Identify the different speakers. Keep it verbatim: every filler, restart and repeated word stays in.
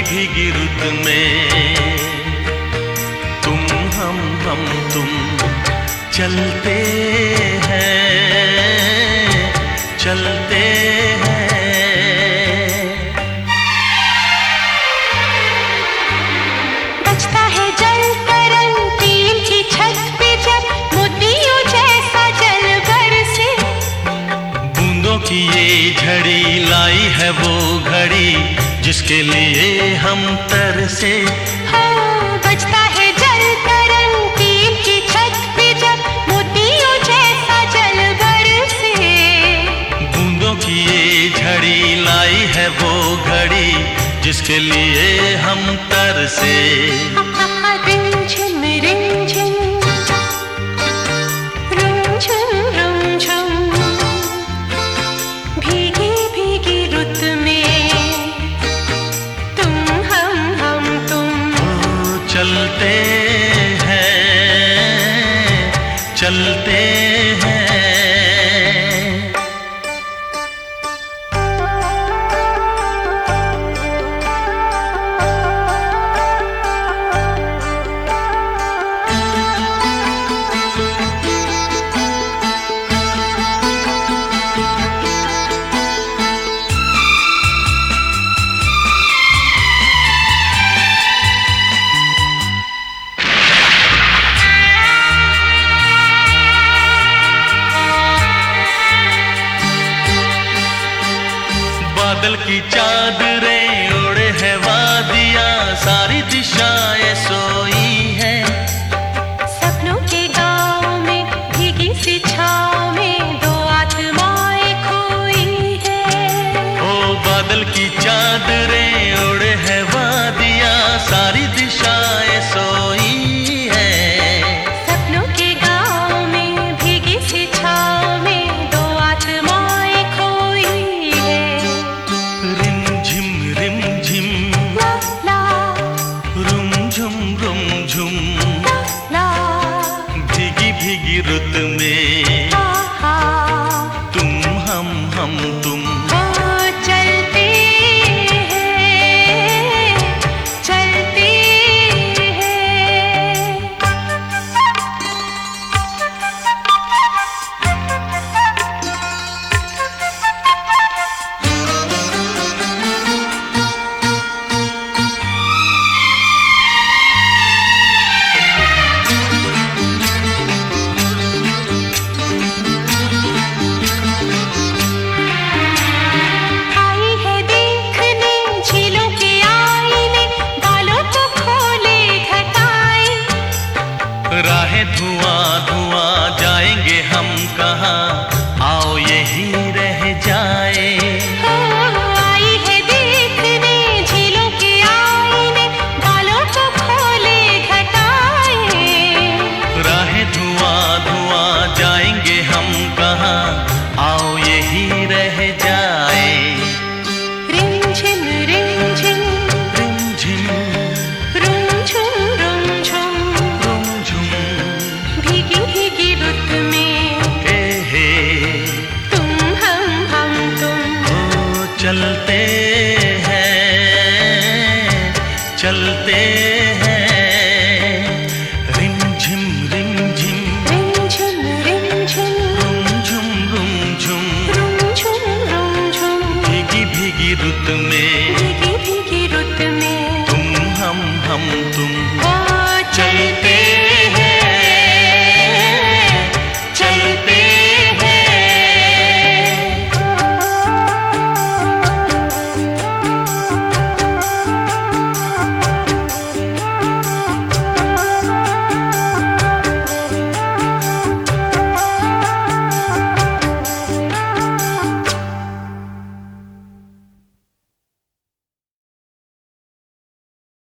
Speaker 1: भीगी रुत में तुम हम हम तुम चलते हैं चलते हैं।
Speaker 2: बजता है जल तरंग टीम की छत पे जब मोतियों जैसा जल बरसे।
Speaker 1: बूंदों की ये झड़ी लाई है वो घड़ी जिसके लिए हम तरसे।
Speaker 2: हाँ, बजता है जल तरंग टीम की छत पे जब मोतियों जैसा जल बरसे।
Speaker 1: बूंदों की ये झड़ी लाई है वो घड़ी जिसके लिए हम तरसे।
Speaker 2: रिमझिम रिमझिम रुमझुम रुमझुम भीगी भीगी रुत में तुम हम हम तुम
Speaker 1: चलते हैं चलते हैं। बादल की चादरें ओढ़े है वादियाँ सारी दिशाएं सोई हैं।
Speaker 2: सपनों के गाँव में भीगी सी छाँव में दो आत्माएं खोई है।
Speaker 1: ओ बादल की चादरें ओढ़े है वादियाँ सारी दिशाएं सोई हैं।
Speaker 2: सपनों के गाँव में भीगी सी छाँव में दो आत्माएं खोई है।
Speaker 1: रिमझिम रिमझिम
Speaker 2: ला ला
Speaker 1: रुमझुम रुमझुम
Speaker 2: ला
Speaker 1: भीगी भीगी रुत में
Speaker 2: आहा
Speaker 1: तुम हम हम तुम
Speaker 2: ओ चलते हैं चलते हैं। आई है देखने झीलों के आईने बालों को खोले घटाए।
Speaker 1: राहें धुआं धुआं जाएंगे हम कहाँ आओ यही रह जाए।
Speaker 2: आई है देखने झीलों के आईने बालों को खोले घटाए।
Speaker 1: राहें धुआं धुआं जाएंगे हम कहाँ आओ यही रह जाए।
Speaker 2: रिमझिम रिमझिम
Speaker 1: रिमझिम
Speaker 2: रुमझुम रुमझुम
Speaker 1: रुमझुम
Speaker 2: भीगी भीगी रुत में
Speaker 1: हे हे
Speaker 2: तुम हम हम तुम
Speaker 1: ओ चलते हैं चलते हैं। रिमझिम रिमझिम
Speaker 2: रिमझिम रिमझिम
Speaker 1: रुमझुम रुमझुम
Speaker 2: रुमझुम रुमझुम
Speaker 1: भीगी भीगी रुत में